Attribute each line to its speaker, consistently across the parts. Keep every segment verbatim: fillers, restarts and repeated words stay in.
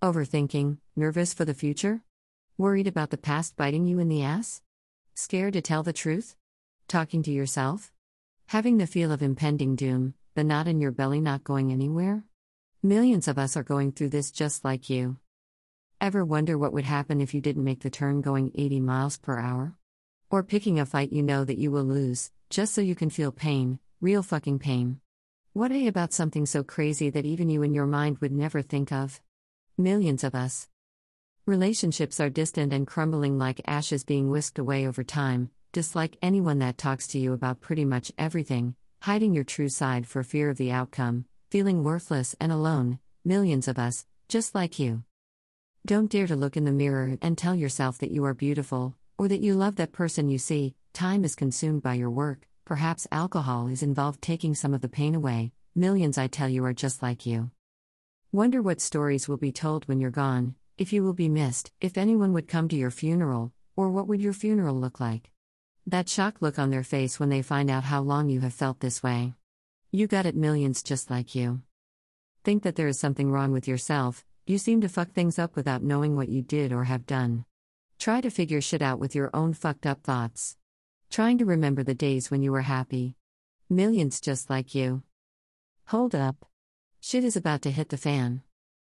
Speaker 1: Overthinking, nervous for the future? Worried about the past biting you in the ass? Scared to tell the truth? Talking to yourself? Having the feel of impending doom, the knot in your belly not going anywhere? Millions of us are going through this just like you. Ever wonder what would happen if you didn't make the turn going eighty miles per hour? Or picking a fight you know that you will lose, just so you can feel pain, real fucking pain? What a about something so crazy that even you in your mind would never think of? Millions of us. Relationships are distant and crumbling like ashes being whisked away over time, dislike anyone that talks to you about pretty much everything, hiding your true side for fear of the outcome, feeling worthless and alone, millions of us, just like you. Don't dare to look in the mirror and tell yourself that you are beautiful, or that you love that person you see. Time is consumed by your work, perhaps alcohol is involved taking some of the pain away. Millions I tell you are just like you. Wonder what stories will be told when you're gone, if you will be missed, if anyone would come to your funeral, or what would your funeral look like? That shocked look on their face when they find out how long you have felt this way. You got it, millions just like you. Think that there is something wrong with yourself, you seem to fuck things up without knowing what you did or have done. Try to figure shit out with your own fucked up thoughts. Trying to remember the days when you were happy. Millions just like you. Hold up. Shit is about to hit the fan.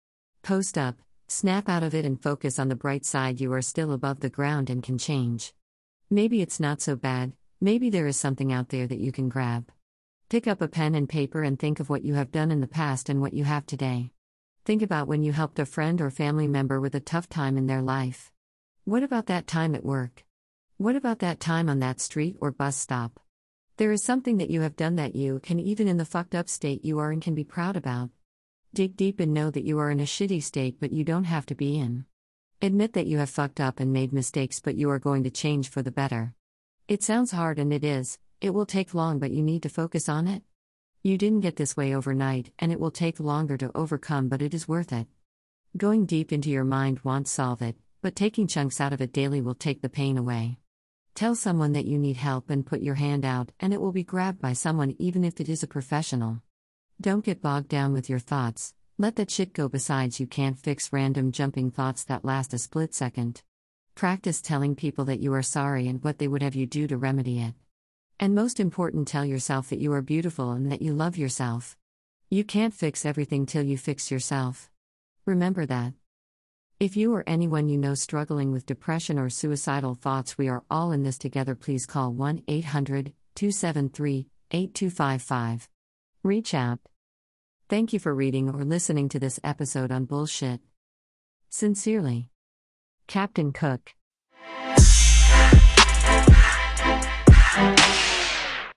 Speaker 1: Post up, snap out of it and focus on the bright side. You are still above the ground and can change. Maybe it's not so bad, maybe there is something out there that you can grab. Pick up a pen and paper and think of what you have done in the past and what you have today. Think about when you helped a friend or family member with a tough time in their life. What about that time at work? What about that time on that street or bus stop? There is something that you have done that you can, even in the fucked up state you are in, can be proud about. Dig deep and know that you are in a shitty state but you don't have to be in. Admit that you have fucked up and made mistakes but you are going to change for the better. It sounds hard and it is, it will take long but you need to focus on it. You didn't get this way overnight and it will take longer to overcome but it is worth it. Going deep into your mind won't solve it, but taking chunks out of it daily will take the pain away. Tell someone that you need help and put your hand out and it will be grabbed by someone even if it is a professional. Don't get bogged down with your thoughts, let that shit go. Besides, you can't fix random jumping thoughts that last a split second. Practice telling people that you are sorry and what they would have you do to remedy it. And most important, tell yourself that you are beautiful and that you love yourself. You can't fix everything till you fix yourself. Remember that. If you or anyone you know struggling with depression or suicidal thoughts, we are all in this together. Please call one eight hundred, two seven three, eight two five five. Reach out. Thank you for reading or listening to this episode on Bullshit. Sincerely, Captain Cook.